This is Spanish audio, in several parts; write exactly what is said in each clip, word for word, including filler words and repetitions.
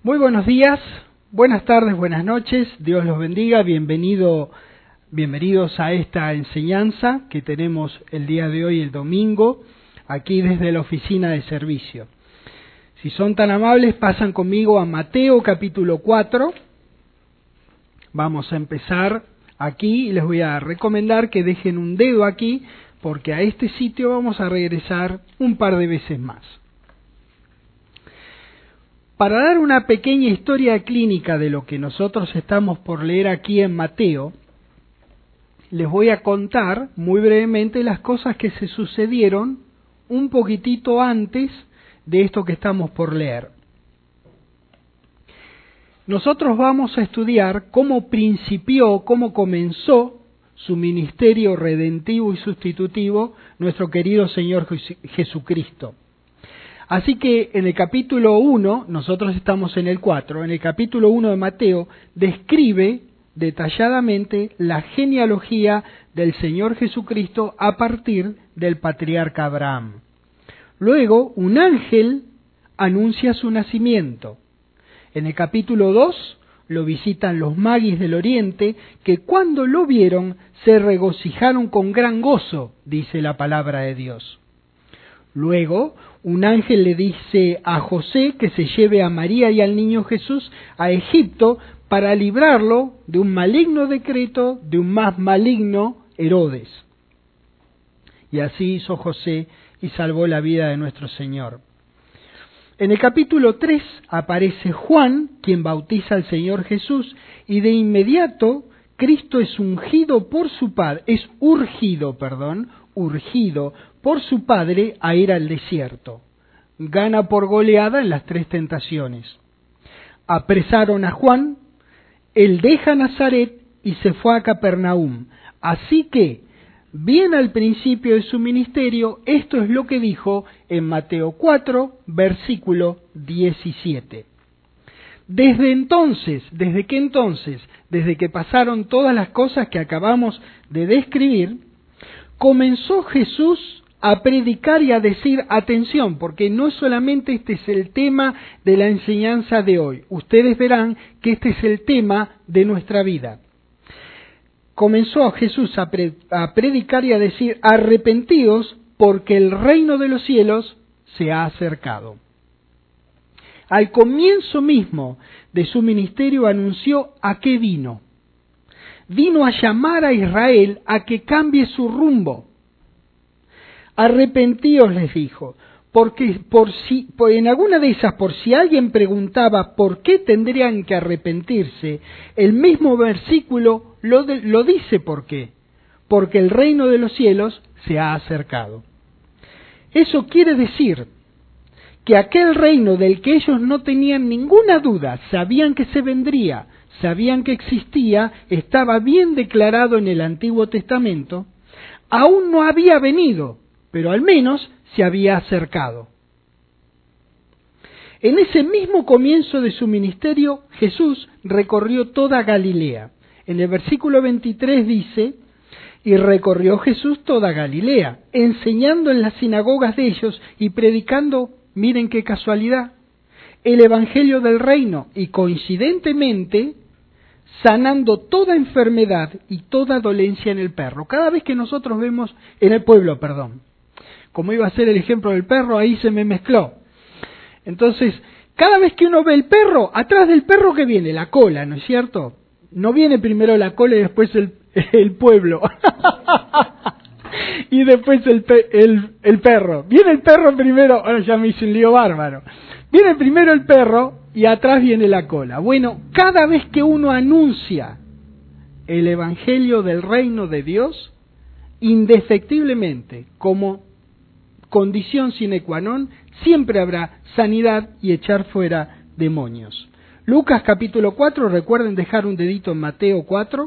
Muy buenos días, buenas tardes, buenas noches, Dios los bendiga, bienvenido, bienvenidos a esta enseñanza que tenemos el día de hoy, el domingo, aquí desde la oficina de servicio. Si son tan amables, pasan conmigo a Mateo capítulo cuatro, vamos a empezar aquí y les voy a recomendar que dejen un dedo aquí, porque a este sitio vamos a regresar un par de veces más. Para dar una pequeña historia clínica de lo que nosotros estamos por leer aquí en Mateo, les voy a contar muy brevemente las cosas que se sucedieron un poquitito antes de esto que estamos por leer. Nosotros vamos a estudiar cómo principió, cómo comenzó su ministerio redentivo y sustitutivo nuestro querido Señor Jesucristo. Así que en el capítulo uno, nosotros estamos en el cuatro, en el capítulo uno de Mateo, describe detalladamente la genealogía del Señor Jesucristo a partir del patriarca Abraham. Luego, un ángel anuncia su nacimiento. En el capítulo dos, lo visitan los magis del oriente, que cuando lo vieron se regocijaron con gran gozo, dice la palabra de Dios. Luego, un ángel le dice a José que se lleve a María y al niño Jesús a Egipto para librarlo de un maligno decreto de un más maligno Herodes. Y así hizo José y salvó la vida de nuestro Señor. En el capítulo tres aparece Juan, quien bautiza al Señor Jesús, y de inmediato Cristo es ungido por su padre, es urgido, perdón, urgido por su padre a ir al desierto. Gana por goleada en las tres tentaciones. Apresaron a Juan, él deja Nazaret y se fue a Capernaum. Así que, bien al principio de su ministerio, esto es lo que dijo en Mateo cuatro, versículo diecisiete. Desde entonces, ¿desde qué entonces? Desde que pasaron todas las cosas que acabamos de describir, comenzó Jesús a predicar y a decir, atención, porque no solamente este es el tema de la enseñanza de hoy, ustedes verán que este es el tema de nuestra vida. Comenzó Jesús a, pre- a predicar y a decir, arrepentidos porque el reino de los cielos se ha acercado. Al comienzo mismo de su ministerio anunció a qué vino. Vino a llamar a Israel a que cambie su rumbo. Arrepentíos, les dijo, porque por si, por, en alguna de esas, por si alguien preguntaba por qué tendrían que arrepentirse, el mismo versículo lo, de, lo dice por qué, porque el reino de los cielos se ha acercado. Eso quiere decir que aquel reino del que ellos no tenían ninguna duda, sabían que se vendría, sabían que existía, estaba bien declarado en el Antiguo Testamento, aún no había venido, pero al menos se había acercado. En ese mismo comienzo de su ministerio, Jesús recorrió toda Galilea. En el versículo veintitrés dice, y recorrió Jesús toda Galilea, enseñando en las sinagogas de ellos y predicando, miren qué casualidad, el evangelio del reino y coincidentemente sanando toda enfermedad y toda dolencia en el perro. Cada vez que nosotros vemos, en el pueblo, perdón, como iba a ser el ejemplo del perro, ahí se me mezcló. Entonces, cada vez que uno ve el perro, atrás del perro que viene la cola, ¿no es cierto? No viene primero la cola y después el, el pueblo. Y después el, el, el perro. Viene el perro primero, ahora ya me hice un lío bárbaro. Viene primero el perro y atrás viene la cola. Bueno, cada vez que uno anuncia el evangelio del reino de Dios, indefectiblemente, como condición sine qua non, siempre habrá sanidad y echar fuera demonios. Lucas capítulo cuatro, recuerden dejar un dedito en Mateo cuatro.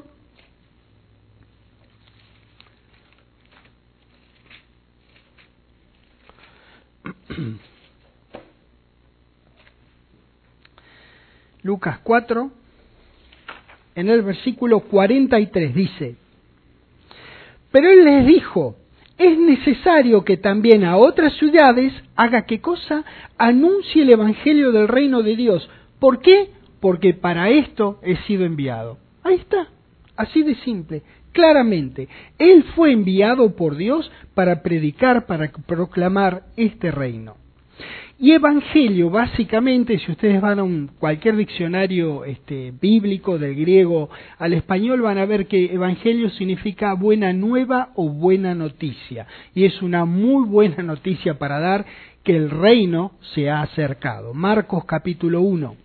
Lucas cuatro, en el versículo cuarenta y tres dice, pero él les dijo, es necesario que también a otras ciudades haga ¿qué cosa? Anuncie el evangelio del reino de Dios, ¿Por qué? Porque para esto he sido enviado. Ahí está, así de simple, claramente. Él fue enviado por Dios para predicar, para proclamar este reino. Y evangelio, básicamente, si ustedes van a un, cualquier diccionario este, bíblico del griego al español, van a ver que evangelio significa buena nueva o buena noticia. Y es una muy buena noticia para dar que el reino se ha acercado. Marcos capítulo uno.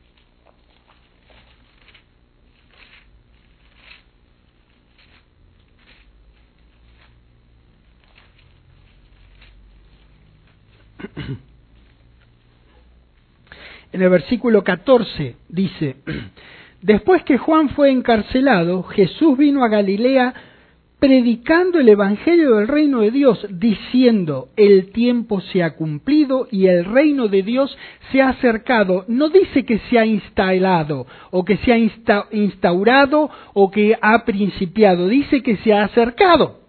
En el versículo catorce dice, después que Juan fue encarcelado, Jesús vino a Galilea predicando el evangelio del reino de Dios, diciendo, el tiempo se ha cumplido y el reino de Dios se ha acercado. No dice que se ha instalado, o que se ha insta- instaurado, o que ha principiado, dice que se ha acercado.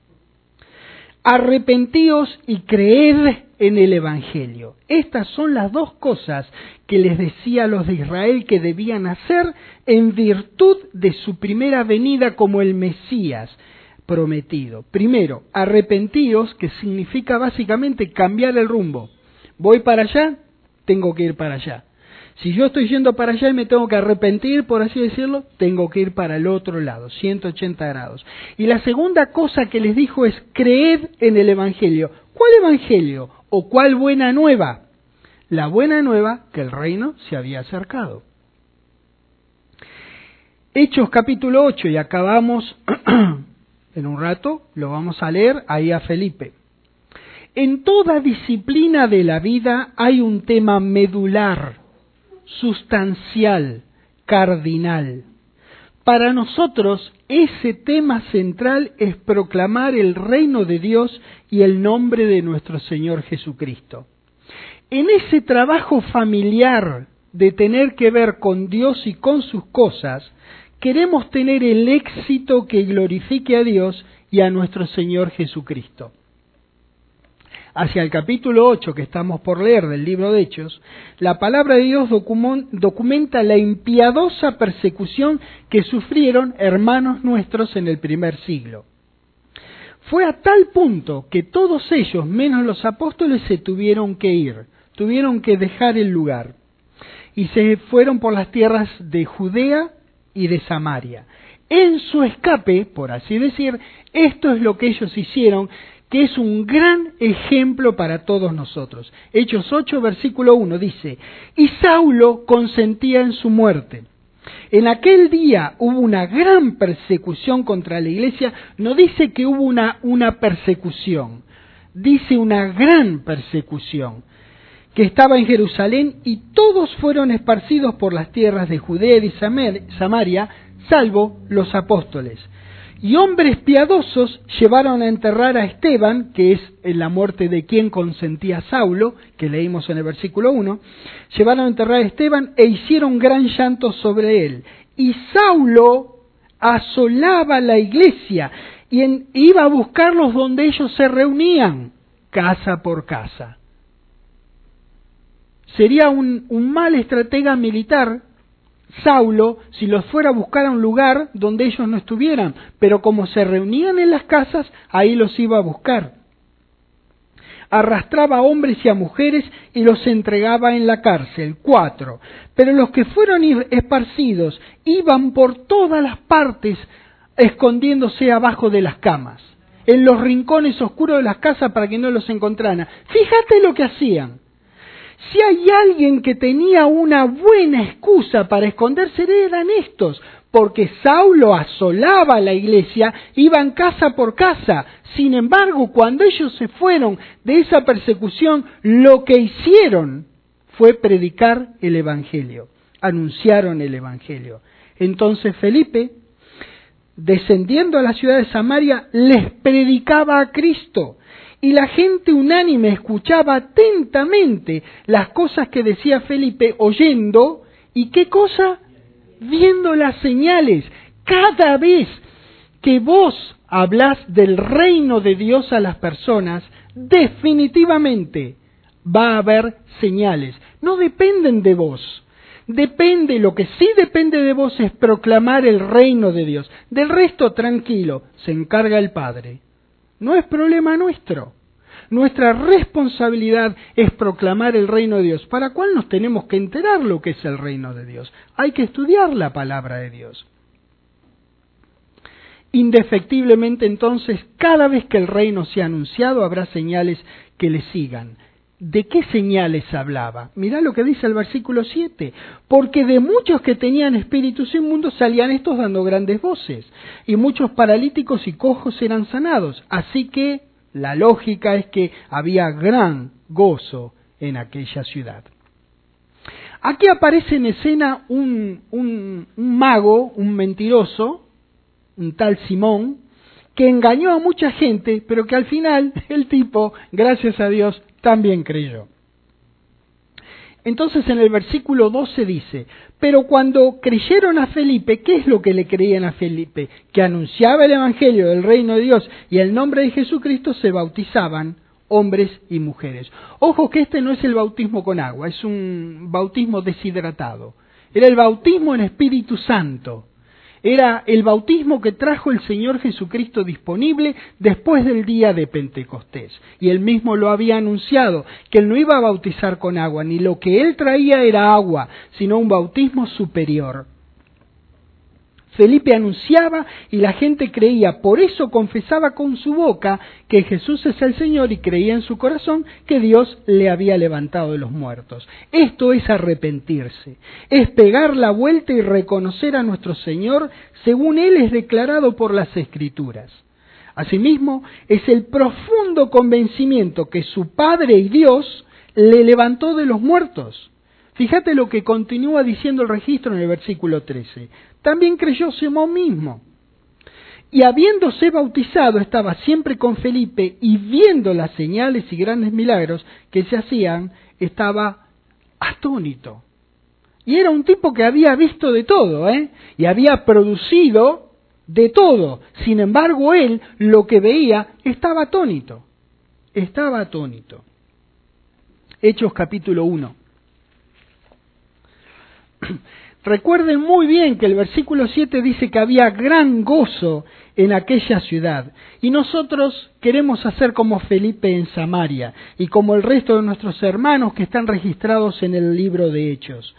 Arrepentíos y creed en el Evangelio. Estas son las dos cosas que les decía a los de Israel que debían hacer en virtud de su primera venida como el Mesías prometido. Primero, arrepentíos, que significa básicamente cambiar el rumbo. Voy para allá, tengo que ir para allá. Si yo estoy yendo para allá y me tengo que arrepentir, por así decirlo, tengo que ir para el otro lado, ciento ochenta grados. Y la segunda cosa que les dijo es, creed en el Evangelio. ¿Cuál Evangelio? ¿O cuál buena nueva? La buena nueva que el reino se había acercado. Hechos capítulo ocho, y acabamos en un rato, lo vamos a leer ahí a Felipe. En toda disciplina de la vida hay un tema medular, sustancial, cardinal. Para nosotros, ese tema central es proclamar el reino de Dios y el nombre de nuestro Señor Jesucristo. En ese trabajo familiar de tener que ver con Dios y con sus cosas, queremos tener el éxito que glorifique a Dios y a nuestro Señor Jesucristo. Hacia el capítulo ocho que estamos por leer del libro de Hechos, la palabra de Dios documenta la impiadosa persecución que sufrieron hermanos nuestros en el primer siglo. Fue a tal punto que todos ellos, menos los apóstoles, se tuvieron que ir, tuvieron que dejar el lugar, y se fueron por las tierras de Judea y de Samaria. En su escape, por así decir, esto es lo que ellos hicieron, que es un gran ejemplo para todos nosotros. Hechos ocho, versículo uno dice, y Saulo consentía en su muerte. En aquel día hubo una gran persecución contra la iglesia. No dice que hubo una, una persecución, dice una gran persecución, que estaba en Jerusalén, y todos fueron esparcidos por las tierras de Judea y Samaria, salvo los apóstoles. Y hombres piadosos llevaron a enterrar a Esteban, que es en la muerte de quien consentía Saulo, que leímos en el versículo uno, llevaron a enterrar a Esteban e hicieron gran llanto sobre él. Y Saulo asolaba la iglesia y en, iba a buscarlos donde ellos se reunían, casa por casa. Sería un, un mal estratega militar Saulo si los fuera a buscar a un lugar donde ellos no estuvieran, pero como se reunían en las casas, ahí los iba a buscar. Arrastraba a hombres y a mujeres y los entregaba en la cárcel. Cuatro. Pero los que fueron esparcidos iban por todas las partes escondiéndose abajo de las camas, en los rincones oscuros de las casas para que no los encontraran. Fíjate lo que hacían. Si hay alguien que tenía una buena excusa para esconderse, eran estos, porque Saulo asolaba la iglesia, iban casa por casa. Sin embargo, cuando ellos se fueron de esa persecución, lo que hicieron fue predicar el Evangelio, anunciaron el Evangelio. Entonces Felipe, descendiendo a la ciudad de Samaria, les predicaba a Cristo. Y la gente unánime escuchaba atentamente las cosas que decía Felipe, oyendo, ¿y qué cosa? Viendo las señales. Cada vez que vos hablás del reino de Dios a las personas, definitivamente va a haber señales. No dependen de vos. Depende, lo que sí depende de vos es proclamar el reino de Dios. Del resto, tranquilo, se encarga el Padre. No es problema nuestro. Nuestra responsabilidad es proclamar el reino de Dios, para cual nos tenemos que enterar lo que es el reino de Dios. Hay que estudiar la palabra de Dios. Indefectiblemente, entonces, cada vez que el reino sea anunciado, habrá señales que le sigan. ¿De qué señales hablaba? Mirá lo que dice el versículo siete. Porque de muchos que tenían espíritus inmundos salían estos dando grandes voces, y muchos paralíticos y cojos eran sanados. Así que la lógica es que había gran gozo en aquella ciudad. Aquí aparece en escena un, un, un mago, un mentiroso, un tal Simón, que engañó a mucha gente, pero que al final el tipo, gracias a Dios, también creyó. Entonces en el versículo doce dice, pero cuando creyeron a Felipe, ¿qué es lo que le creían a Felipe? Que anunciaba el evangelio del reino de Dios y el nombre de Jesucristo, se bautizaban hombres y mujeres. Ojo que este no es el bautismo con agua, es un bautismo deshidratado. Era el bautismo en Espíritu Santo. Era el bautismo que trajo el Señor Jesucristo disponible después del día de Pentecostés. Y él mismo lo había anunciado, que él no iba a bautizar con agua, ni lo que él traía era agua, sino un bautismo superior. Felipe anunciaba y la gente creía, por eso confesaba con su boca que Jesús es el Señor y creía en su corazón que Dios le había levantado de los muertos. Esto es arrepentirse, es pegar la vuelta y reconocer a nuestro Señor según Él es declarado por las Escrituras. Asimismo, es el profundo convencimiento que su Padre y Dios le levantó de los muertos. Fíjate lo que continúa diciendo el registro en el versículo trece. También creyó Simón mismo. Y habiéndose bautizado, estaba siempre con Felipe, y viendo las señales y grandes milagros que se hacían, estaba atónito. Y era un tipo que había visto de todo, ¿eh? Y había producido de todo. Sin embargo, él, lo que veía, estaba atónito. Estaba atónito. Hechos capítulo uno. Recuerden muy bien que el versículo siete dice que había gran gozo en aquella ciudad. Y nosotros queremos hacer como Felipe en Samaria y como el resto de nuestros hermanos que están registrados en el libro de Hechos.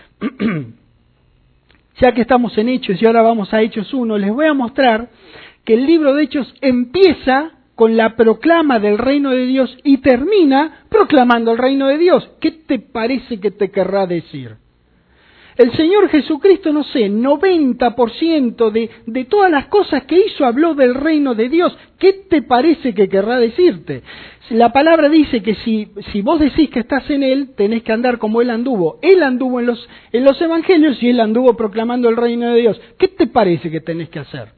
Ya que estamos en Hechos y ahora vamos a Hechos uno, les voy a mostrar que el libro de Hechos empieza con la proclama del reino de Dios y termina proclamando el reino de Dios. ¿Qué te parece que te querrá decir? El Señor Jesucristo, no sé, noventa por ciento de, de todas las cosas que hizo habló del reino de Dios. ¿Qué te parece que querrá decirte? La palabra dice que si, si vos decís que estás en Él, tenés que andar como Él anduvo. Él anduvo en los, en los evangelios y Él anduvo proclamando el reino de Dios. ¿Qué te parece que tenés que hacer?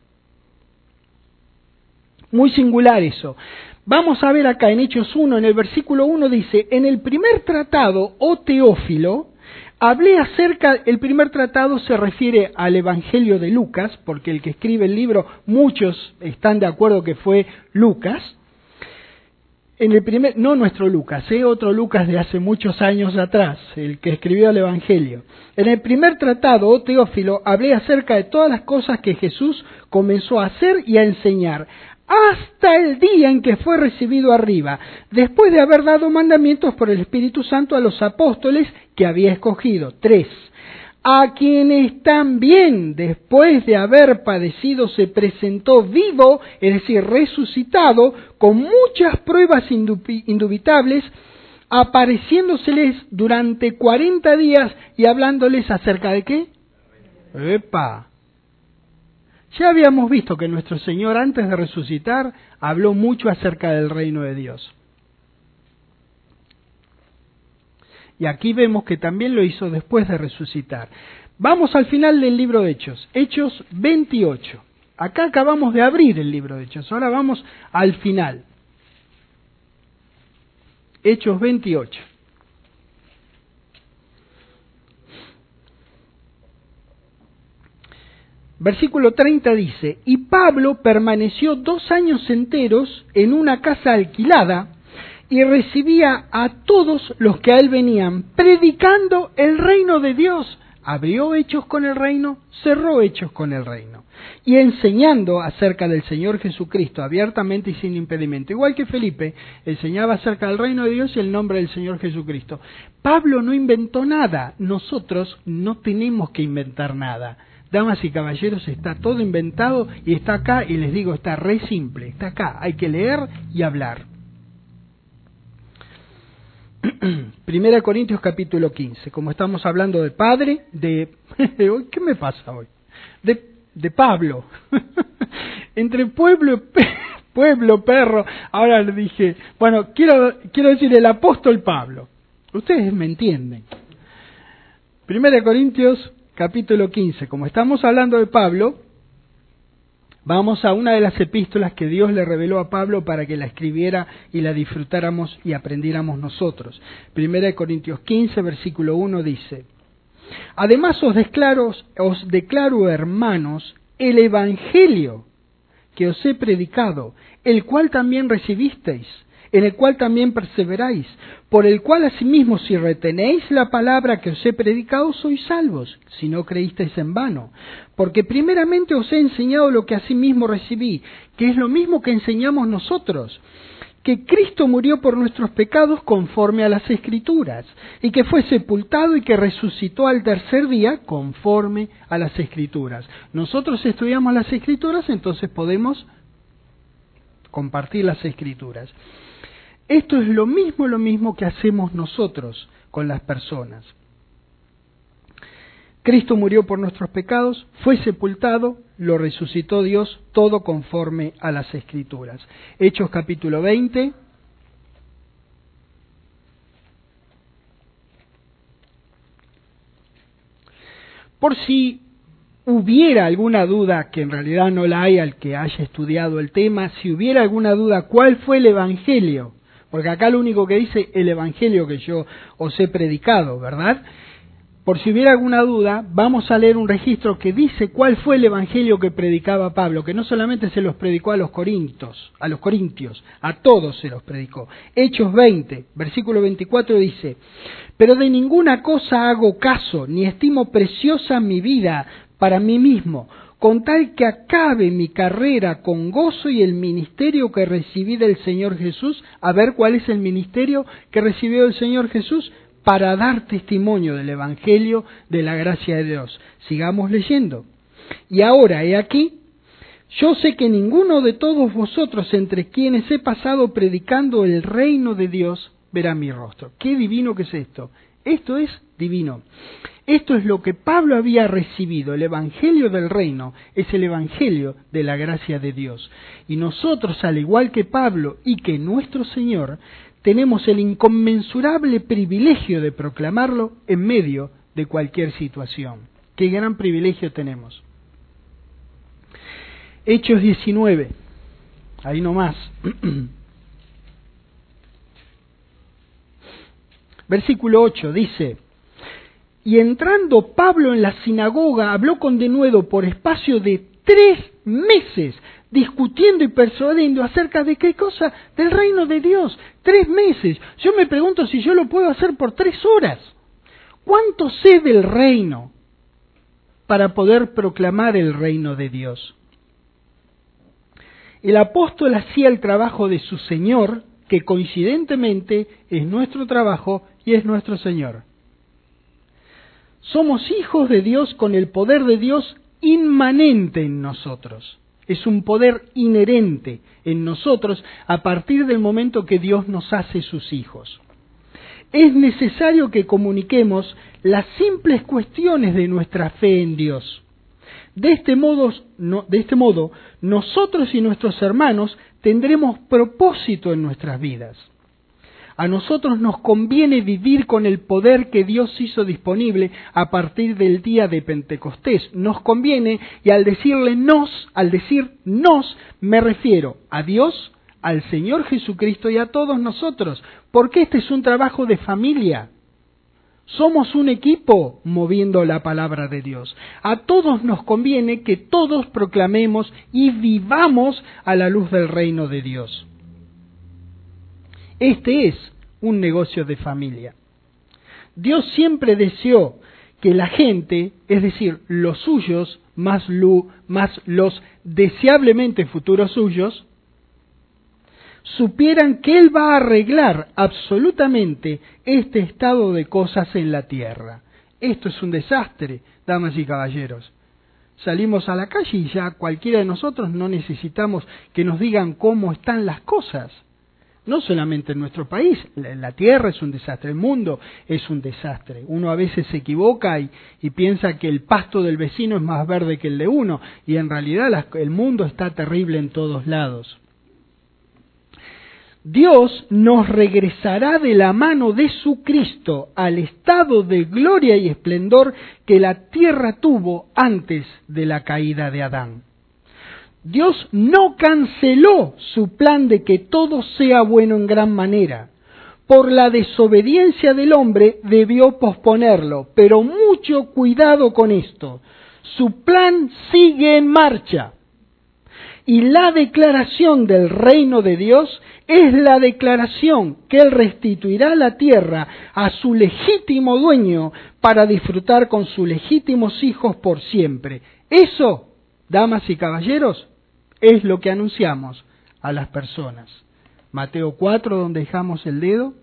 Muy singular eso. Vamos a ver acá en Hechos uno, en el versículo uno dice, en el primer tratado, oh Teófilo, hablé acerca, el primer tratado se refiere al Evangelio de Lucas, porque el que escribe el libro, muchos están de acuerdo que fue Lucas. En el primer, no nuestro Lucas, ¿eh? Otro Lucas de hace muchos años atrás, el que escribió el Evangelio. En el primer tratado, oh Teófilo, hablé acerca de todas las cosas que Jesús comenzó a hacer y a enseñar, hasta el día en que fue recibido arriba, después de haber dado mandamientos por el Espíritu Santo a los apóstoles que había escogido. Tres. A quienes también, después de haber padecido, se presentó vivo, es decir, resucitado, con muchas pruebas indubitables, apareciéndoseles durante cuarenta días y hablándoles acerca de ¿qué? ¡Epa! Ya habíamos visto que nuestro Señor, antes de resucitar, habló mucho acerca del reino de Dios. Y aquí vemos que también lo hizo después de resucitar. Vamos al final del libro de Hechos, Hechos veintiocho. Acá acabamos de abrir el libro de Hechos, ahora vamos al final. Hechos veintiocho. Versículo treinta dice, y Pablo permaneció dos años enteros en una casa alquilada y recibía a todos los que a él venían, predicando el reino de Dios. Abrió hechos con el reino, cerró hechos con el reino. Y enseñando acerca del Señor Jesucristo abiertamente y sin impedimento. Igual que Felipe, enseñaba acerca del reino de Dios y el nombre del Señor Jesucristo. Pablo no inventó nada, nosotros no tenemos que inventar nada. Damas y caballeros, está todo inventado y está acá, y les digo, está re simple, está acá, hay que leer y hablar. Primera Corintios capítulo quince, como estamos hablando de Padre, de... ¿Qué me pasa hoy? De, de Pablo. Entre pueblo, pueblo, perro, ahora le dije, bueno, quiero, quiero decir el apóstol Pablo. Ustedes me entienden. Primera Corintios capítulo quince, como estamos hablando de Pablo, vamos a una de las epístolas que Dios le reveló a Pablo para que la escribiera y la disfrutáramos y aprendiéramos nosotros. Primera de Corintios quince, versículo uno dice: Además os declaro, os declaro, hermanos, el evangelio que os he predicado, el cual también recibisteis, en el cual también perseveráis, por el cual asimismo si retenéis la palabra que os he predicado, sois salvos, si no creísteis en vano. Porque primeramente os he enseñado lo que asimismo recibí, que es lo mismo que enseñamos nosotros, que Cristo murió por nuestros pecados conforme a las Escrituras, y que fue sepultado y que resucitó al tercer día conforme a las Escrituras. Nosotros estudiamos las Escrituras, entonces podemos compartir las Escrituras. Esto es lo mismo, lo mismo que hacemos nosotros con las personas. Cristo murió por nuestros pecados, fue sepultado, lo resucitó Dios, todo conforme a las Escrituras. Hechos capítulo veinte. Por si hubiera alguna duda, que en realidad no la hay al que haya estudiado el tema, si hubiera alguna duda, ¿cuál fue el Evangelio? Porque acá lo único que dice el Evangelio que yo os he predicado, ¿verdad? Por si hubiera alguna duda, vamos a leer un registro que dice cuál fue el Evangelio que predicaba Pablo, que no solamente se los predicó a los corintios, a los corintios, a todos se los predicó. Hechos veinte, versículo veinticuatro dice: Pero de ninguna cosa hago caso, ni estimo preciosa mi vida para mí mismo, con tal que acabe mi carrera con gozo y el ministerio que recibí del Señor Jesús. A ver, ¿cuál es el ministerio que recibió el Señor Jesús? Para dar testimonio del Evangelio de la gracia de Dios. Sigamos leyendo. Y ahora, he aquí, yo sé que ninguno de todos vosotros entre quienes he pasado predicando el reino de Dios verá mi rostro. Qué divino que es esto. Esto es divino. Esto es lo que Pablo había recibido. El Evangelio del reino es el Evangelio de la gracia de Dios. Y nosotros, al igual que Pablo y que nuestro Señor, tenemos el inconmensurable privilegio de proclamarlo en medio de cualquier situación. ¡Qué gran privilegio tenemos! Hechos diecinueve, ahí nomás. Versículo ocho dice: Y entrando Pablo en la sinagoga, habló con denuedo por espacio de tres meses, discutiendo y persuadiendo acerca de qué cosa, del reino de Dios. Tres meses. Yo me pregunto si yo lo puedo hacer por tres horas. ¿Cuánto sé del reino para poder proclamar el reino de Dios? El apóstol hacía el trabajo de su Señor, que coincidentemente es nuestro trabajo y es nuestro Señor. Somos hijos de Dios con el poder de Dios inmanente en nosotros. Es un poder inherente en nosotros a partir del momento que Dios nos hace sus hijos. Es necesario que comuniquemos las simples cuestiones de nuestra fe en Dios. De este modo, no, de este modo, nosotros y nuestros hermanos tendremos propósito en nuestras vidas. A nosotros nos conviene vivir con el poder que Dios hizo disponible a partir del día de Pentecostés. Nos conviene, y al decirle nos, al decir nos, me refiero a Dios, al Señor Jesucristo y a todos nosotros, porque este es un trabajo de familia. Somos un equipo moviendo la palabra de Dios. A todos nos conviene que todos proclamemos y vivamos a la luz del reino de Dios. Este es un negocio de familia. Dios siempre deseó que la gente, es decir, los suyos, más, lo, más los deseablemente futuros suyos, supieran que Él va a arreglar absolutamente este estado de cosas en la tierra. Esto es un desastre, damas y caballeros. Salimos a la calle y ya cualquiera de nosotros no necesitamos que nos digan cómo están las cosas. No solamente en nuestro país, la tierra es un desastre, el mundo es un desastre. Uno a veces se equivoca y, y piensa que el pasto del vecino es más verde que el de uno, y en realidad la, el mundo está terrible en todos lados. Dios nos regresará de la mano de su Cristo al estado de gloria y esplendor que la tierra tuvo antes de la caída de Adán. Dios no canceló su plan de que todo sea bueno en gran manera. Por la desobediencia del hombre debió posponerlo, pero mucho cuidado con esto. Su plan sigue en marcha. Y la declaración del reino de Dios es la declaración que Él restituirá la tierra a su legítimo dueño para disfrutar con sus legítimos hijos por siempre. Eso, damas y caballeros, es lo que anunciamos a las personas. Mateo cuatro, donde dejamos el dedo.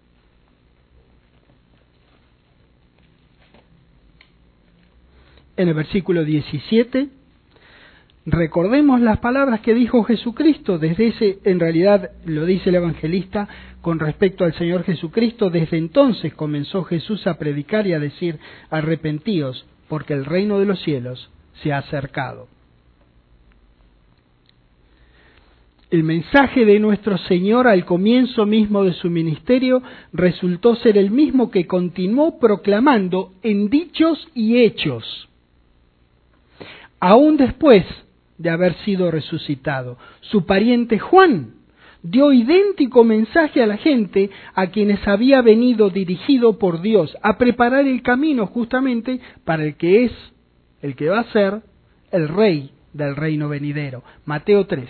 En el versículo diecisiete, recordemos las palabras que dijo Jesucristo. Desde ese, en realidad lo dice el evangelista con respecto al Señor Jesucristo, desde entonces comenzó Jesús a predicar y a decir: arrepentíos, porque el reino de los cielos se ha acercado. El mensaje de nuestro Señor al comienzo mismo de su ministerio resultó ser el mismo que continuó proclamando en dichos y hechos, aún después de haber sido resucitado. Su pariente Juan dio idéntico mensaje a la gente a quienes había venido dirigido por Dios a preparar el camino justamente para el que es, el que va a ser el rey del reino venidero. Mateo tres.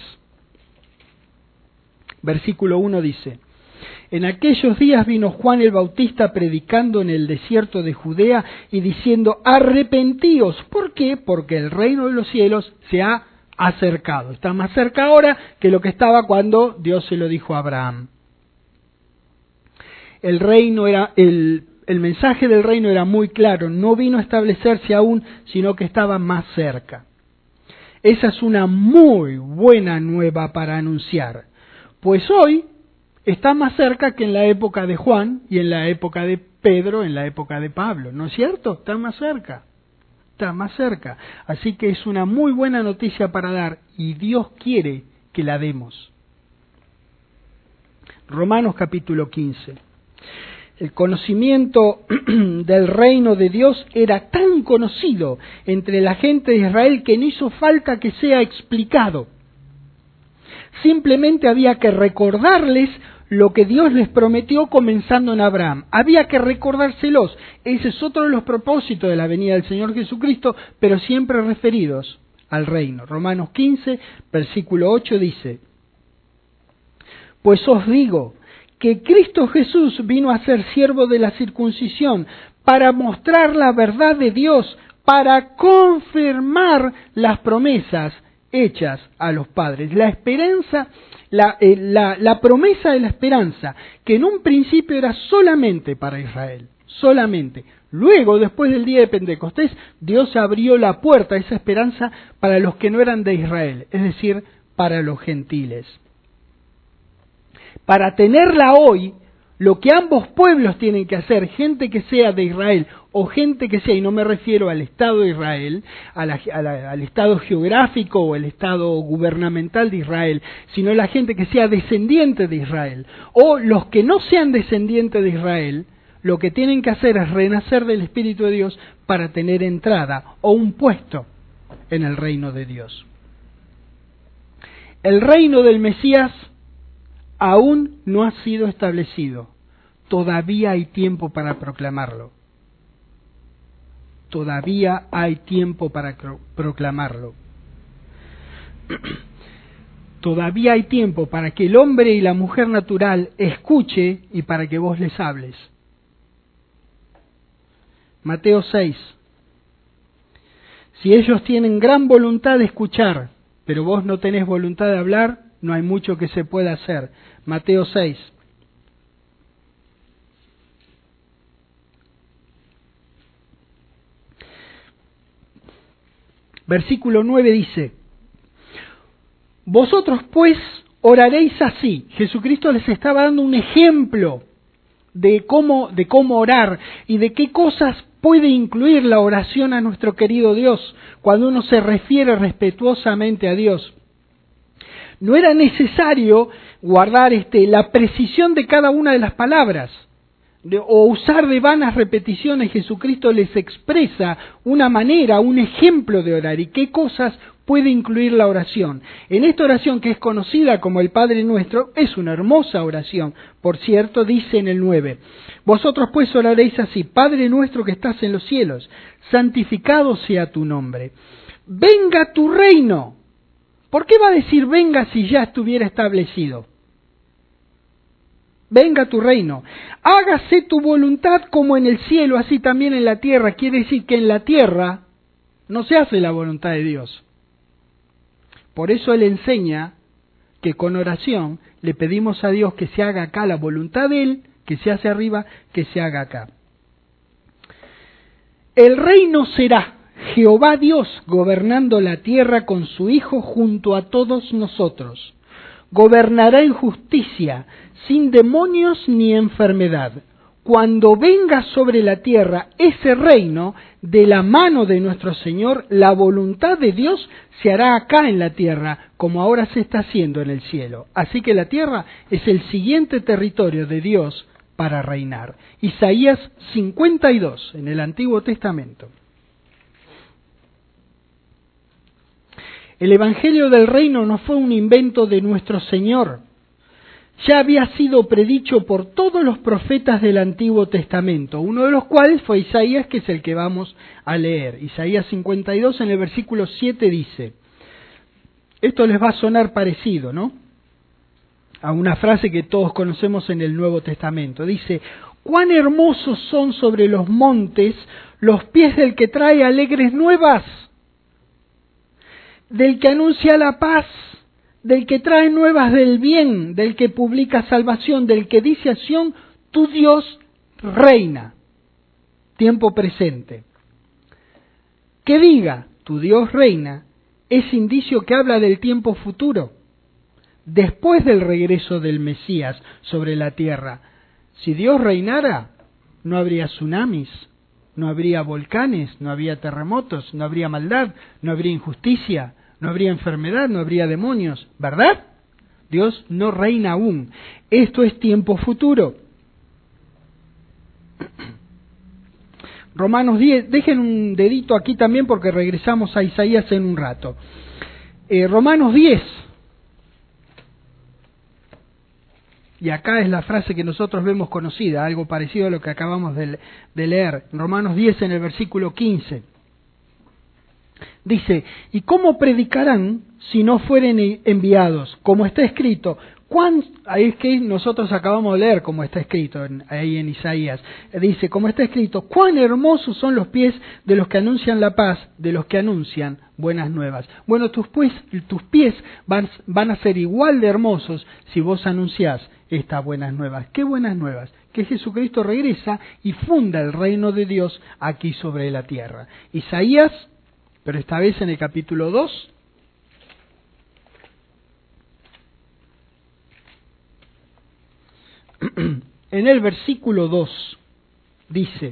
Versículo uno dice: en aquellos días vino Juan el Bautista predicando en el desierto de Judea y diciendo: arrepentíos. ¿Por qué? Porque el reino de los cielos se ha acercado. Está más cerca ahora que lo que estaba cuando Dios se lo dijo a Abraham. El reino era, el, el mensaje del reino era muy claro. No vino a establecerse aún, sino que estaba más cerca. Esa es una muy buena nueva para anunciar. Pues hoy está más cerca que en la época de Juan y en la época de Pedro, en la época de Pablo. ¿No es cierto? Está más cerca. Está más cerca. Así que es una muy buena noticia para dar y Dios quiere que la demos. Romanos capítulo quince. El conocimiento del reino de Dios era tan conocido entre la gente de Israel que no hizo falta que sea explicado. Simplemente había que recordarles lo que Dios les prometió comenzando en Abraham. Había que recordárselos. Ese es otro de los propósitos de la venida del Señor Jesucristo, pero siempre referidos al reino. Romanos quince, versículo ocho dice: pues os digo que Cristo Jesús vino a ser siervo de la circuncisión para mostrar la verdad de Dios, para confirmar las promesas hechas a los padres. La esperanza, la, eh, la, la promesa de la esperanza, que en un principio era solamente para Israel, solamente. Luego, después del día de Pentecostés, Dios abrió la puerta a esa esperanza para los que no eran de Israel, es decir, para los gentiles. Para tenerla hoy, lo que ambos pueblos tienen que hacer, gente que sea de Israel o gente que sea, y no me refiero al Estado de Israel, a la, a la, al Estado geográfico o el Estado gubernamental de Israel, sino la gente que sea descendiente de Israel, o los que no sean descendientes de Israel, lo que tienen que hacer es renacer del Espíritu de Dios para tener entrada o un puesto en el reino de Dios. El reino del Mesías aún no ha sido establecido. Todavía hay tiempo para proclamarlo. Todavía hay tiempo para proclamarlo. todavía hay tiempo para que el hombre y la mujer natural escuche y para que vos les hables. Mateo seis. Si ellos tienen gran voluntad de escuchar, pero vos no tenés voluntad de hablar, no hay mucho que se pueda hacer. Mateo seis. Versículo nueve dice: vosotros pues oraréis así. Jesucristo les estaba dando un ejemplo de cómo, de cómo orar y de qué cosas puede incluir la oración a nuestro querido Dios cuando uno se refiere respetuosamente a Dios. No era necesario guardar este, la precisión de cada una de las palabras de, o usar de vanas repeticiones. Jesucristo les expresa una manera, un ejemplo de orar y qué cosas puede incluir la oración. En esta oración, que es conocida como el Padre Nuestro, es una hermosa oración. Por cierto, dice en el nueve: vosotros pues oraréis así: Padre nuestro que estás en los cielos, santificado sea tu nombre. Venga tu reino. ¿Por qué va a decir venga si ya estuviera establecido? Venga tu reino. Hágase tu voluntad como en el cielo, así también en la tierra. Quiere decir que en la tierra no se hace la voluntad de Dios. Por eso Él enseña que con oración le pedimos a Dios que se haga acá la voluntad de Él, que se hace arriba, que se haga acá. El reino será Jehová Dios gobernando la tierra con su Hijo junto a todos nosotros. Gobernará en justicia, sin demonios ni enfermedad. Cuando venga sobre la tierra ese reino, de la mano de nuestro Señor, la voluntad de Dios se hará acá en la tierra, como ahora se está haciendo en el cielo. Así que la tierra es el siguiente territorio de Dios para reinar. Isaías cincuenta y dos, en el Antiguo Testamento. El Evangelio del Reino no fue un invento de nuestro Señor. Ya había sido predicho por todos los profetas del Antiguo Testamento, uno de los cuales fue Isaías, que es el que vamos a leer. Isaías cincuenta y dos en el versículo siete dice, esto les va a sonar parecido, ¿no?, a una frase que todos conocemos en el Nuevo Testamento. Dice: cuán hermosos son sobre los montes los pies del que trae alegres nuevas, del que anuncia la paz, del que trae nuevas del bien, del que publica salvación, del que dice a Sión: tu Dios reina. Tiempo presente. Que diga tu Dios reina es indicio que habla del tiempo futuro, después del regreso del Mesías sobre la tierra. Si Dios reinara, no habría tsunamis, no habría volcanes, no habría terremotos, no habría maldad, no habría injusticia, no habría enfermedad, no habría demonios, ¿verdad? Dios no reina aún. Esto es tiempo futuro. Romanos diez, dejen un dedito aquí también porque regresamos a Isaías en un rato. Eh, Romanos diez. Y acá es la frase que nosotros vemos conocida, algo parecido a lo que acabamos de, de leer. Romanos diez en el versículo quince. Dice: ¿y cómo predicarán si no fueren enviados? Como está escrito. ¿Cuán? Ahí es que nosotros acabamos de leer como está escrito en, ahí en Isaías. Dice, como está escrito: cuán hermosos son los pies de los que anuncian la paz, de los que anuncian buenas nuevas. Bueno, tus, pues, tus pies van, van a ser igual de hermosos si vos anunciás estas buenas nuevas. ¿Qué buenas nuevas? Que Jesucristo regresa y funda el reino de Dios aquí sobre la tierra. Isaías, pero esta vez en el capítulo dos. En el versículo dos dice: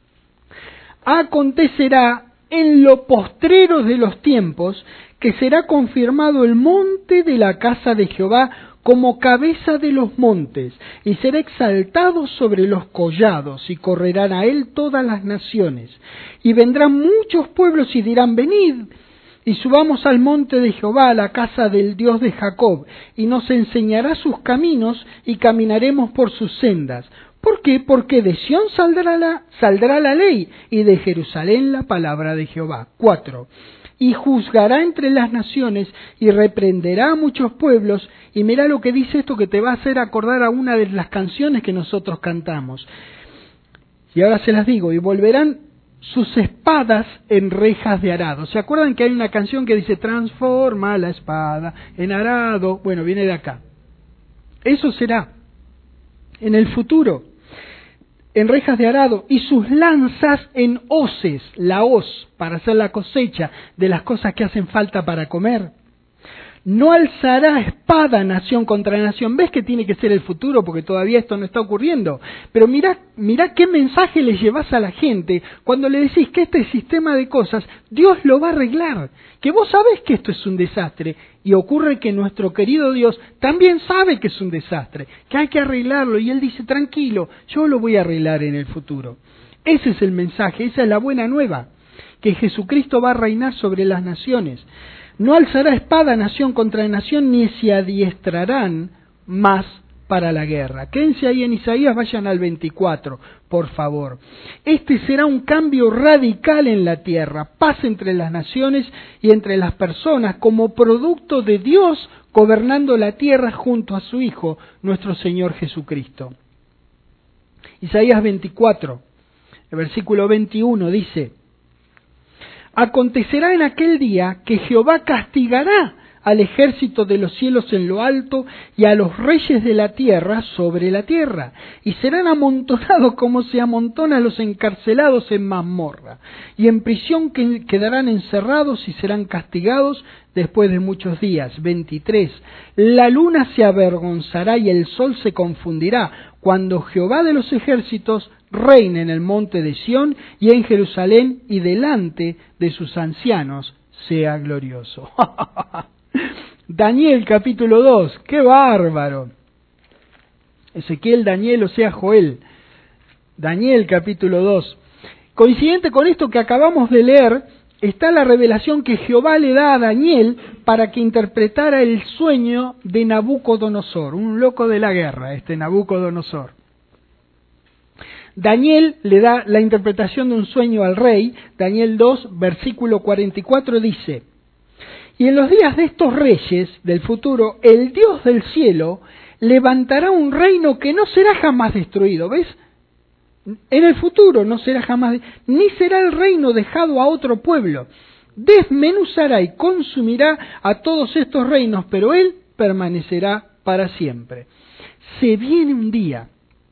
acontecerá en lo postrero de los tiempos que será confirmado el monte de la casa de Jehová como cabeza de los montes, y será exaltado sobre los collados, y correrán a él todas las naciones. Y vendrán muchos pueblos y dirán: venid, y subamos al monte de Jehová, a la casa del Dios de Jacob, y nos enseñará sus caminos, y caminaremos por sus sendas. ¿Por qué? Porque de Sión saldrá la, saldrá la ley y de Jerusalén la palabra de Jehová. Cuatro. Y juzgará entre las naciones y reprenderá a muchos pueblos. Y mira lo que dice esto que te va a hacer acordar a una de las canciones que nosotros cantamos. Y ahora se las digo, y volverán sus espadas en rejas de arado. ¿Se acuerdan que hay una canción que dice transforma la espada en arado? Bueno, viene de acá. Eso será en el futuro, en rejas de arado, y sus lanzas en hoces, la hoz, para hacer la cosecha de las cosas que hacen falta para comer. No alzará espada nación contra nación. ¿Ves que tiene que ser el futuro? Porque todavía esto no está ocurriendo. Pero mirá, mirá qué mensaje le llevas a la gente cuando le decís que este sistema de cosas Dios lo va a arreglar. Que vos sabés que esto es un desastre. Y ocurre que nuestro querido Dios también sabe que es un desastre, que hay que arreglarlo. Y Él dice, tranquilo, yo lo voy a arreglar en el futuro. Ese es el mensaje, esa es la buena nueva. Que Jesucristo va a reinar sobre las naciones. No alzará espada nación contra nación, ni se adiestrarán más para la guerra. Quédense ahí en Isaías, vayan al veinticuatro, por favor. Este será un cambio radical en la tierra, paz entre las naciones y entre las personas, como producto de Dios gobernando la tierra junto a su Hijo, nuestro Señor Jesucristo. Isaías veinticuatro, el versículo veintiuno dice: acontecerá en aquel día que Jehová castigará al ejército de los cielos en lo alto y a los reyes de la tierra sobre la tierra, y serán amontonados como se amontonan los encarcelados en mazmorra, y en prisión que quedarán encerrados y serán castigados después de muchos días. veintitrés. La luna se avergonzará y el sol se confundirá, cuando Jehová de los ejércitos reine en el monte de Sión y en Jerusalén, y delante de sus ancianos sea glorioso. Daniel capítulo dos, ¡qué bárbaro! Ezequiel, Daniel, o sea Joel. Daniel capítulo dos. Coincidente con esto que acabamos de leer, está la revelación que Jehová le da a Daniel para que interpretara el sueño de Nabucodonosor, un loco de la guerra, este Nabucodonosor. Daniel le da la interpretación de un sueño al rey. Daniel dos, versículo cuarenta y cuatro dice: y en los días de estos reyes del futuro, el Dios del cielo levantará un reino que no será jamás destruido. ¿Ves? En el futuro no será jamás, ni será el reino dejado a otro pueblo. Desmenuzará y consumirá a todos estos reinos, pero él permanecerá para siempre. Se viene un día,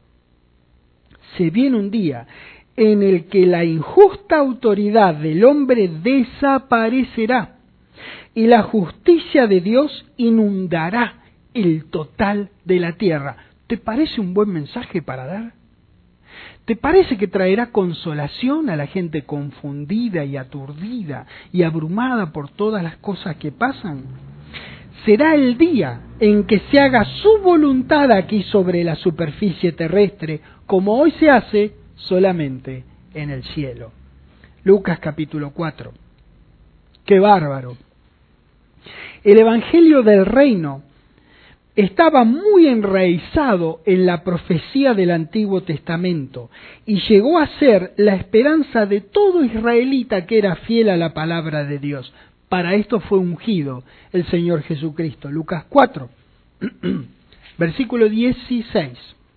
se viene un día en el que la injusta autoridad del hombre desaparecerá y la justicia de Dios inundará el total de la tierra. ¿Te parece un buen mensaje para dar? ¿Te parece que traerá consolación a la gente confundida y aturdida y abrumada por todas las cosas que pasan? Será el día en que se haga su voluntad aquí sobre la superficie terrestre, como hoy se hace solamente en el cielo. Lucas capítulo cuatro. ¡Qué bárbaro! El Evangelio del Reino estaba muy enraizado en la profecía del Antiguo Testamento y llegó a ser la esperanza de todo israelita que era fiel a la palabra de Dios. Para esto fue ungido el Señor Jesucristo. Lucas cuatro, versículo dieciséis.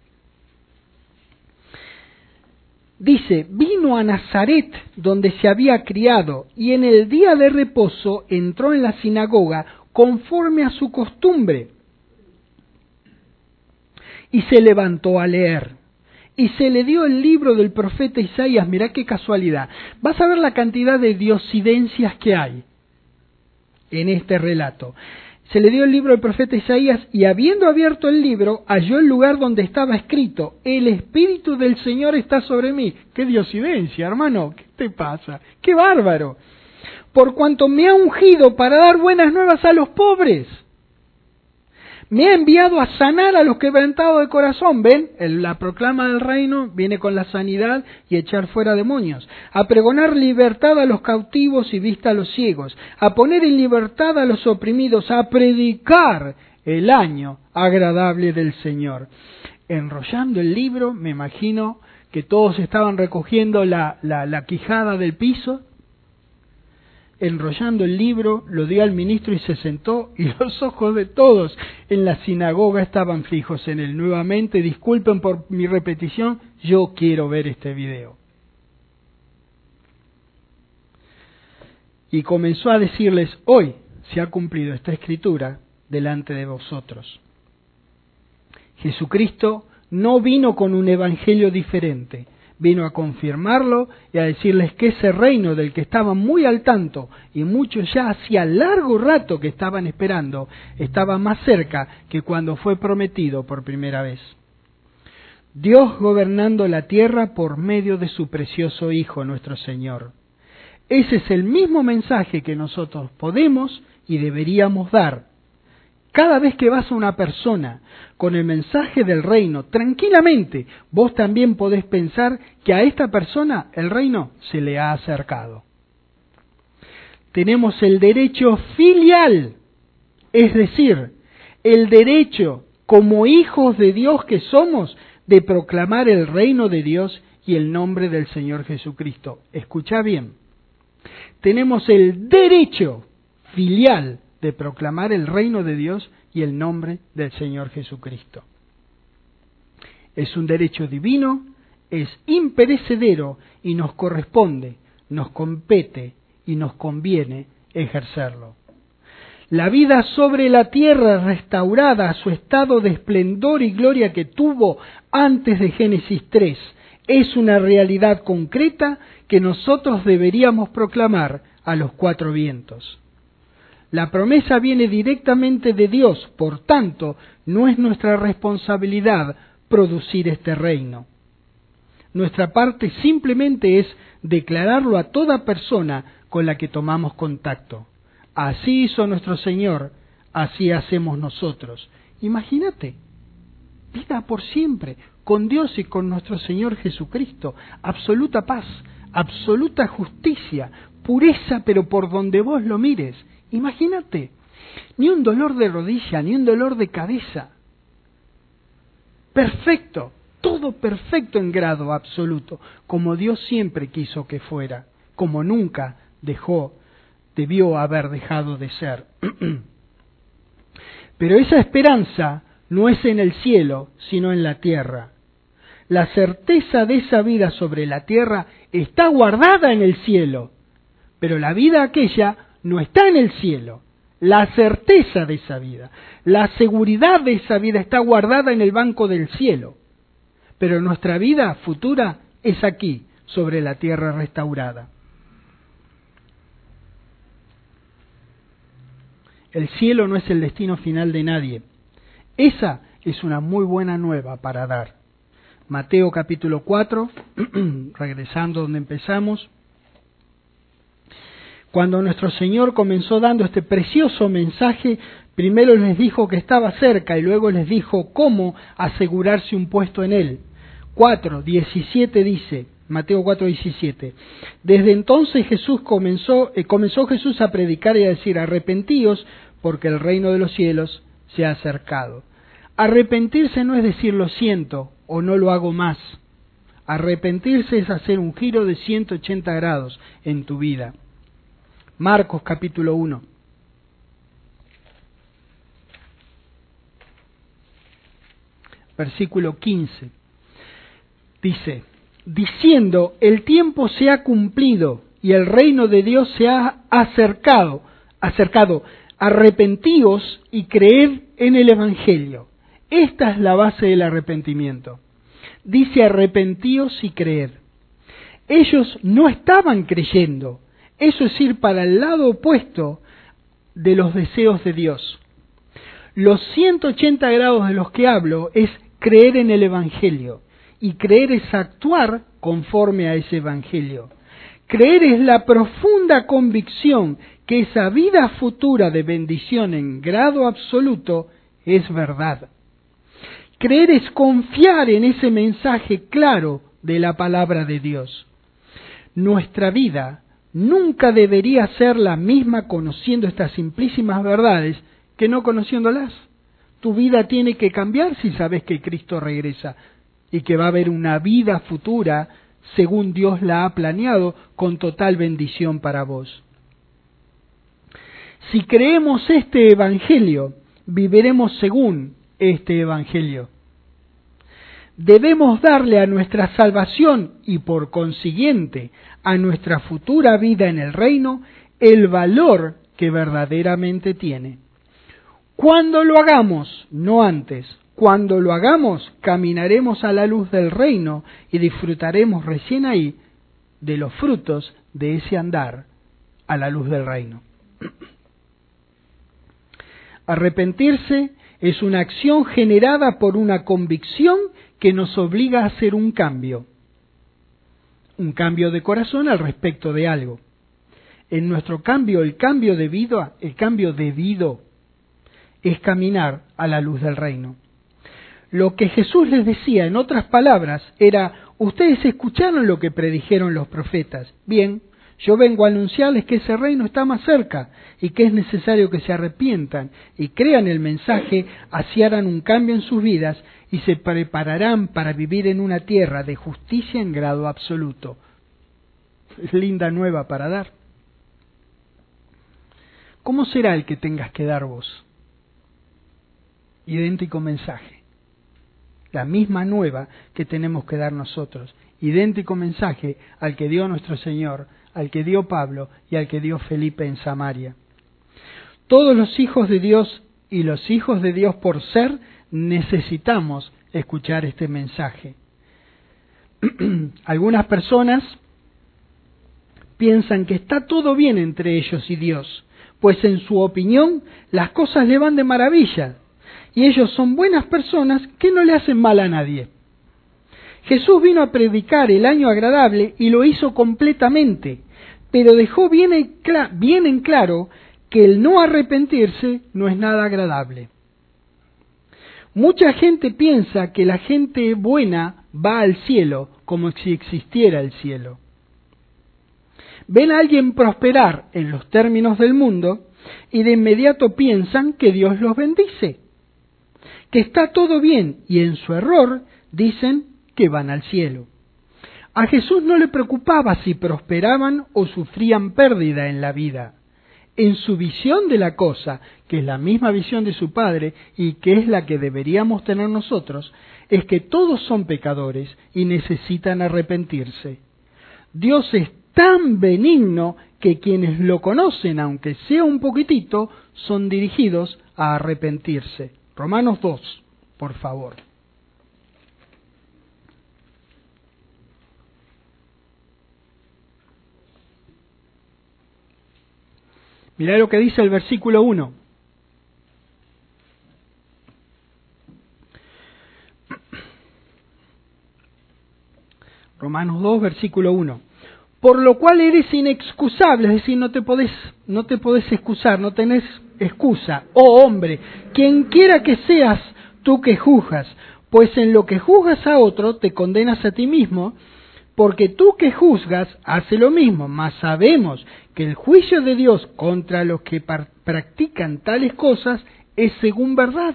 Dice: vino a Nazaret, donde se había criado, y en el día de reposo entró en la sinagoga conforme a su costumbre, y se levantó a leer. Y se le dio el libro del profeta Isaías. Mirá qué casualidad. Vas a ver la cantidad de diosidencias que hay en este relato. Se le dio el libro del profeta Isaías, y habiendo abierto el libro, halló el lugar donde estaba escrito: el Espíritu del Señor está sobre mí. ¡Qué diosidencia, hermano! ¿Qué te pasa? ¡Qué bárbaro! Por cuanto me ha ungido para dar buenas nuevas a los pobres. Me ha enviado a sanar a los quebrantados de corazón. ¿Ven? La proclama del reino viene con la sanidad y echar fuera demonios. A pregonar libertad a los cautivos y vista a los ciegos. A poner en libertad a los oprimidos. A predicar el año agradable del Señor. enrollando el libro, me imagino que todos estaban recogiendo la, la, la quijada del piso, enrollando el libro, lo dio al ministro y se sentó, y los ojos de todos en la sinagoga estaban fijos en él. Nuevamente, disculpen por mi repetición, yo quiero ver este video. Y comenzó a decirles, hoy se ha cumplido esta escritura delante de vosotros. Jesucristo no vino con un evangelio diferente, vino a confirmarlo y a decirles que ese reino del que estaban muy al tanto y muchos ya hacía largo rato que estaban esperando, estaba más cerca que cuando fue prometido por primera vez. Dios gobernando la tierra por medio de su precioso Hijo, nuestro Señor. Ese es el mismo mensaje que nosotros podemos y deberíamos dar. Cada vez que vas a una persona con el mensaje del reino, tranquilamente, vos también podés pensar que a esta persona el reino se le ha acercado. Tenemos el derecho filial, es decir, el derecho como hijos de Dios que somos de proclamar el reino de Dios y el nombre del Señor Jesucristo. Escuchá bien, tenemos el derecho filial de proclamar el reino de Dios y el nombre del Señor Jesucristo. Es un derecho divino, es imperecedero y nos corresponde, nos compete y nos conviene ejercerlo. La vida sobre la tierra restaurada a su estado de esplendor y gloria que tuvo antes de Génesis tres es una realidad concreta que nosotros deberíamos proclamar a los cuatro vientos. La promesa viene directamente de Dios, por tanto, no es nuestra responsabilidad producir este reino. Nuestra parte simplemente es declararlo a toda persona con la que tomamos contacto. Así hizo nuestro Señor, así hacemos nosotros. Imagínate, vida por siempre, con Dios y con nuestro Señor Jesucristo, absoluta paz, absoluta justicia, pureza, pero por donde vos lo mires. Imagínate, ni un dolor de rodilla, ni un dolor de cabeza. Perfecto, todo perfecto en grado absoluto, como Dios siempre quiso que fuera, como nunca dejó, debió haber dejado de ser. Pero esa esperanza no es en el cielo, sino en la tierra. La certeza de esa vida sobre la tierra está guardada en el cielo, pero la vida aquella no está en el cielo. La certeza de esa vida, la seguridad de esa vida está guardada en el banco del cielo. Pero nuestra vida futura es aquí, sobre la tierra restaurada. El cielo no es el destino final de nadie. Esa es una muy buena nueva para dar. Mateo capítulo cuatro, regresando donde empezamos. Cuando nuestro Señor comenzó dando este precioso mensaje, primero les dijo que estaba cerca y luego les dijo cómo asegurarse un puesto en Él. cuatro diecisiete dice, Mateo cuatro diecisiete, desde entonces Jesús comenzó, eh, comenzó Jesús a predicar y a decir, arrepentíos porque el reino de los cielos se ha acercado. Arrepentirse no es decir lo siento o no lo hago más. Arrepentirse es hacer un giro de ciento ochenta grados en tu vida. Marcos capítulo uno. Versículo quince. Dice, diciendo, el tiempo se ha cumplido y el reino de Dios se ha acercado, acercado, arrepentíos y creed en el Evangelio. Esta es la base del arrepentimiento. Dice arrepentíos y creed. Ellos no estaban creyendo. Eso es ir para el lado opuesto de los deseos de Dios. Los ciento ochenta grados de los que hablo es creer en el Evangelio. Y creer es actuar conforme a ese Evangelio. Creer es la profunda convicción que esa vida futura de bendición en grado absoluto es verdad. Creer es confiar en ese mensaje claro de la palabra de Dios. Nuestra vida nunca debería ser la misma conociendo estas simplísimas verdades que no conociéndolas. Tu vida tiene que cambiar si sabes que Cristo regresa y que va a haber una vida futura según Dios la ha planeado con total bendición para vos. Si creemos este Evangelio, viviremos según este Evangelio. Debemos darle a nuestra salvación y por consiguiente a nuestra futura vida en el reino el valor que verdaderamente tiene. Cuando lo hagamos, no antes, cuando lo hagamos, caminaremos a la luz del reino y disfrutaremos recién ahí de los frutos de ese andar a la luz del reino. Arrepentirse es una acción generada por una convicción que nos obliga a hacer un cambio, un cambio de corazón al respecto de algo. En nuestro cambio, el cambio debido, el cambio debido es caminar a la luz del reino. Lo que Jesús les decía, en otras palabras, era: ustedes escucharon lo que predijeron los profetas. Bien, yo vengo a anunciarles que ese reino está más cerca y que es necesario que se arrepientan y crean el mensaje, así harán un cambio en sus vidas y se prepararán para vivir en una tierra de justicia en grado absoluto. Es linda nueva para dar. ¿Cómo será el que tengas que dar vos? Idéntico mensaje. La misma nueva que tenemos que dar nosotros. Idéntico mensaje al que dio nuestro Señor, al que dio Pablo y al que dio Felipe en Samaria. Todos los hijos de Dios y los hijos de Dios por ser necesitamos escuchar este mensaje. Algunas personas piensan que está todo bien entre ellos y Dios, pues en su opinión las cosas le van de maravilla y ellos son buenas personas que no le hacen mal a nadie. Jesús vino a predicar el año agradable y lo hizo completamente, pero dejó bien en, cl- bien en claro que el no arrepentirse no es nada agradable. Mucha gente piensa que la gente buena va al cielo como si existiera el cielo. Ven a alguien prosperar en los términos del mundo y de inmediato piensan que Dios los bendice, que está todo bien, y en su error dicen que van al cielo. A Jesús no le preocupaba si prosperaban o sufrían pérdida en la vida. En su visión de la cosa, que es la misma visión de su Padre y que es la que deberíamos tener nosotros, es que todos son pecadores y necesitan arrepentirse. Dios es tan benigno que quienes lo conocen, aunque sea un poquitito, son dirigidos a arrepentirse. Romanos dos, por favor. Mirá lo que dice el versículo uno. Romanos dos, versículo uno. Por lo cual eres inexcusable, es decir, no te podés, no te podés excusar, no tenés excusa. Oh hombre, quien quiera que seas tú que juzgas, pues en lo que juzgas a otro te condenas a ti mismo, porque tú que juzgas hace lo mismo, mas sabemos que el juicio de Dios contra los que par- practican tales cosas es según verdad.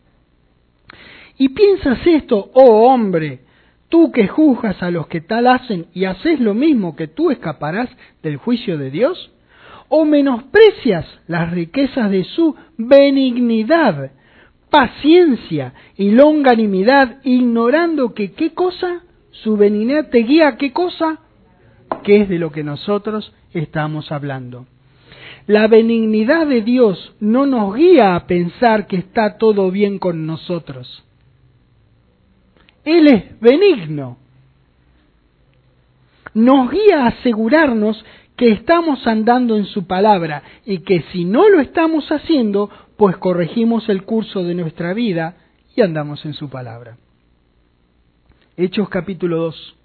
Y piensas esto, oh hombre, tú que juzgas a los que tal hacen y haces lo mismo, que tú escaparás del juicio de Dios, o menosprecias las riquezas de su benignidad, paciencia y longanimidad, ignorando que qué cosa, su benignidad te guía a qué cosa, que es de lo que nosotros estamos hablando. La benignidad de Dios no nos guía a pensar que está todo bien con nosotros. Él es benigno. Nos guía a asegurarnos que estamos andando en su palabra y que si no lo estamos haciendo, pues corregimos el curso de nuestra vida y andamos en su palabra. Hechos capítulo dos.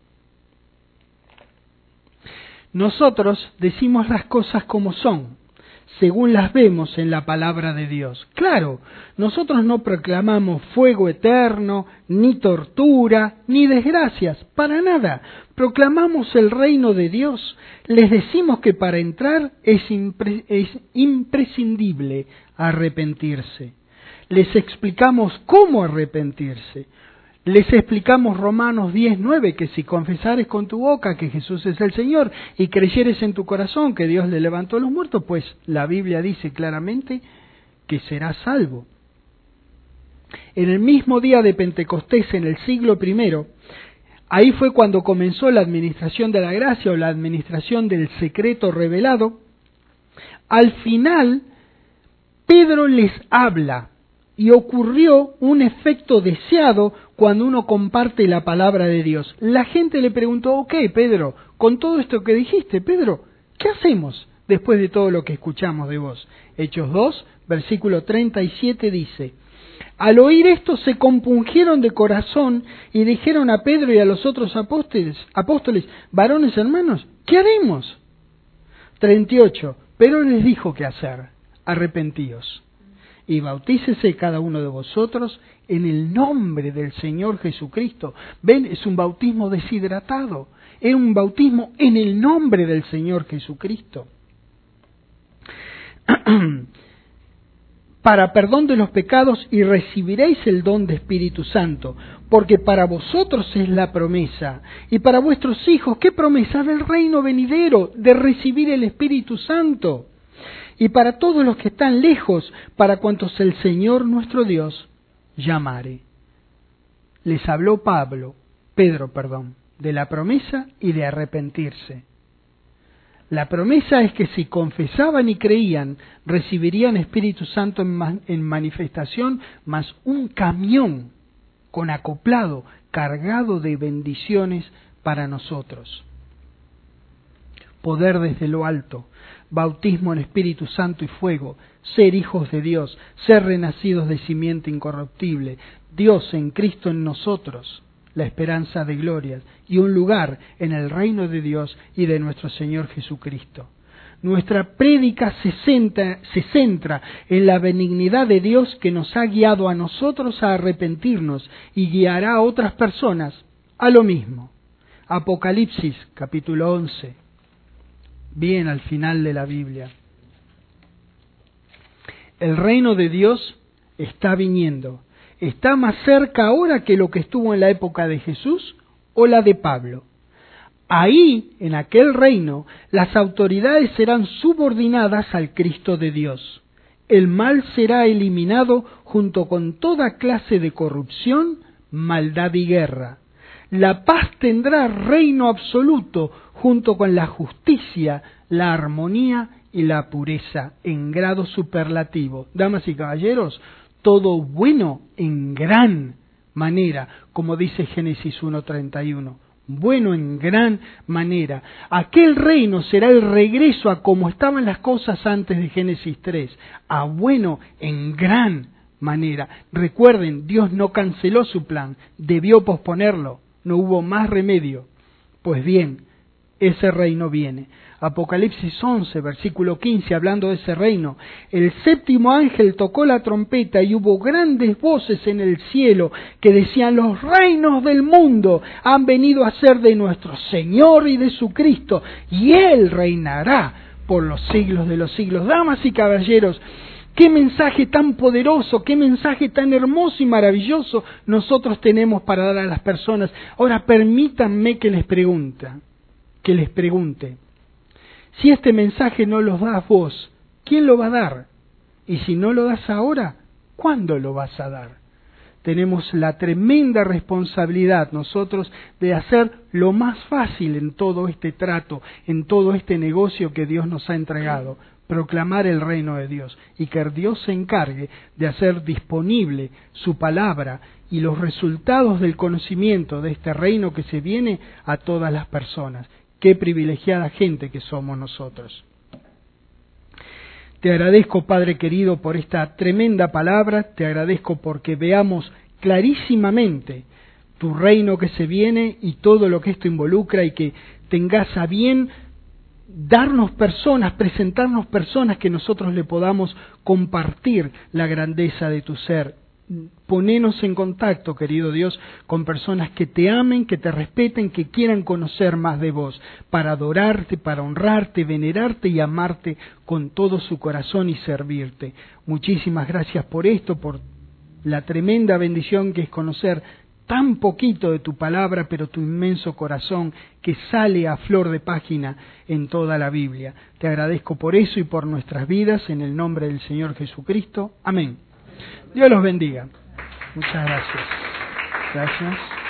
Nosotros decimos las cosas como son, según las vemos en la palabra de Dios. Claro, nosotros no proclamamos fuego eterno, ni tortura, ni desgracias, para nada. Proclamamos el reino de Dios. Les decimos que para entrar es, impre- es imprescindible arrepentirse. les explicamos cómo arrepentirse. Les explicamos Romanos diez nueve, que si confesares con tu boca que Jesús es el Señor y creyeres en tu corazón que Dios le levantó a los muertos, pues la Biblia dice claramente que serás salvo. En el mismo día de Pentecostés, en el siglo primero, ahí fue cuando comenzó la administración de la gracia o la administración del secreto revelado. Al final, Pedro les habla y ocurrió un efecto deseado cuando uno comparte la palabra de Dios. La gente le preguntó, ok, Pedro, con todo esto que dijiste, Pedro, ¿qué hacemos después de todo lo que escuchamos de vos? Hechos dos, versículo treinta y siete dice, al oír esto se compungieron de corazón y dijeron a Pedro y a los otros apóstoles, apóstoles, varones hermanos, ¿qué haremos? treinta y ocho, Pedro les dijo qué hacer, arrepentíos y bautícese cada uno de vosotros en el nombre del Señor Jesucristo. Ven, es un bautismo deshidratado, es un bautismo en el nombre del Señor Jesucristo. Para perdón de los pecados y recibiréis el don de Espíritu Santo, porque para vosotros es la promesa, y para vuestros hijos, ¿qué promesa? Del reino venidero, de recibir el Espíritu Santo. Y para todos los que están lejos, para cuantos el Señor nuestro Dios llamare. Les habló Pablo, Pedro, perdón, de la promesa y de arrepentirse. La promesa es que si confesaban y creían, recibirían Espíritu Santo en, ma- en manifestación, más un camión con acoplado, cargado de bendiciones para nosotros. Poder desde lo alto, bautismo en Espíritu Santo y fuego, ser hijos de Dios, ser renacidos de simiente incorruptible, Dios en Cristo en nosotros, la esperanza de gloria y un lugar en el reino de Dios y de nuestro Señor Jesucristo. Nuestra prédica se centra, se centra en la benignidad de Dios que nos ha guiado a nosotros a arrepentirnos y guiará a otras personas a lo mismo. Apocalipsis capítulo once. Bien al final de la Biblia. El reino de Dios está viniendo. ¿Está más cerca ahora que lo que estuvo en la época de Jesús o la de Pablo? Ahí, en aquel reino, las autoridades serán subordinadas al Cristo de Dios. El mal será eliminado junto con toda clase de corrupción, maldad y guerra. La paz tendrá reino absoluto junto con la justicia, la armonía y la pureza en grado superlativo. Damas y caballeros, todo bueno en gran manera, como dice Génesis uno treinta y uno. Bueno en gran manera. Aquel reino será el regreso a como estaban las cosas antes de Génesis tres, a bueno en gran manera. Recuerden, Dios no canceló su plan, debió posponerlo, no hubo más remedio. Pues bien, ese reino viene. Apocalipsis once, versículo quince, hablando de ese reino. El séptimo ángel tocó la trompeta y hubo grandes voces en el cielo que decían, los reinos del mundo han venido a ser de nuestro Señor y de su Cristo, y Él reinará por los siglos de los siglos. Damas y caballeros, qué mensaje tan poderoso, qué mensaje tan hermoso y maravilloso nosotros tenemos para dar a las personas. Ahora permítanme que les pregunte, que les pregunte. Si este mensaje no lo das vos, ¿quién lo va a dar? Y si no lo das ahora, ¿cuándo lo vas a dar? Tenemos la tremenda responsabilidad nosotros de hacer lo más fácil en todo este trato, en todo este negocio que Dios nos ha entregado, proclamar el reino de Dios y que Dios se encargue de hacer disponible su palabra y los resultados del conocimiento de este reino que se viene a todas las personas. Qué privilegiada gente que somos nosotros. Te agradezco, Padre querido, por esta tremenda palabra. Te agradezco porque veamos clarísimamente tu reino que se viene y todo lo que esto involucra, y que tengas a bien darnos personas, presentarnos personas que nosotros le podamos compartir la grandeza de tu ser. Ponenos en contacto, querido Dios, con personas que te amen, que te respeten, que quieran conocer más de vos, para adorarte, para honrarte, venerarte y amarte con todo su corazón y servirte. Muchísimas gracias por esto, por la tremenda bendición que es conocer tan poquito de tu palabra, pero tu inmenso corazón que sale a flor de página en toda la Biblia. Te agradezco por eso y por nuestras vidas, en el nombre del Señor Jesucristo. Amén. Dios los bendiga. Muchas gracias. Gracias.